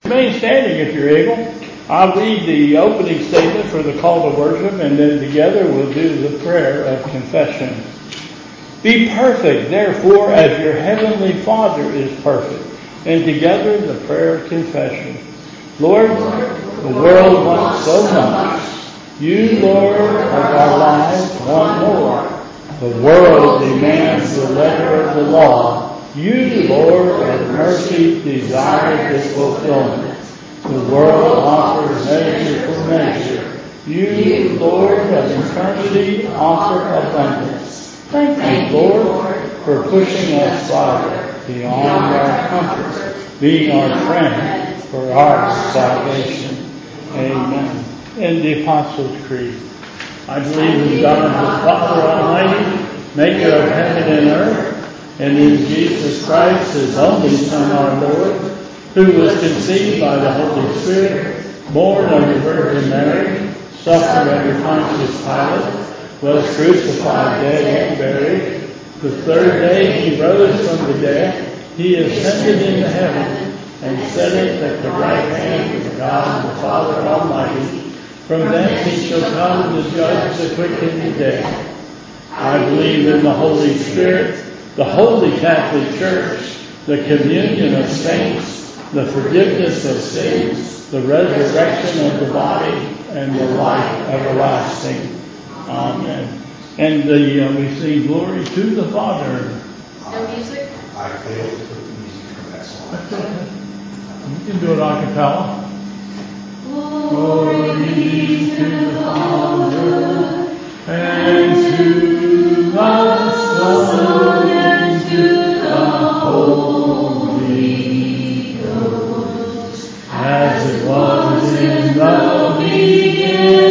Remain standing if you're able. I'll read the opening statement for the call to worship, and then together we'll do the prayer of confession. Be perfect, therefore, as your heavenly Father is perfect. And together the prayer of confession. Lord, the world wants so much. You, Lord, of our lives, want more. The world demands the letter of the law. You, Lord, of mercy, desire its fulfillment. The world offers measure for measure. You, Lord of eternity, offer abundance. Thank you, Lord, for pushing us farther beyond our comfort, being our friend for our salvation. Amen. In the Apostles' Creed, I believe in God the Father Almighty, maker of heaven and earth, and in Jesus Christ, his only Son, our Lord, who was conceived by the Holy Spirit, born of the Virgin Mary, suffered under Pontius Pilate, was crucified, dead, and buried. The third day he rose from the dead. He ascended into heaven and sitteth at the right hand of God the Father Almighty. From thence he shall come to judge the quick and the dead. I believe in the Holy Spirit, the Holy Catholic Church, the communion of saints, the forgiveness of sins, the resurrection of the body, and the life everlasting. Amen. And we sing glory to the Father. No music? I failed to put the music for that song. That's okay. You can do it a cappella. Glory to the Father, and to the Son, and to the Holy Ghost, as it was in the beginning,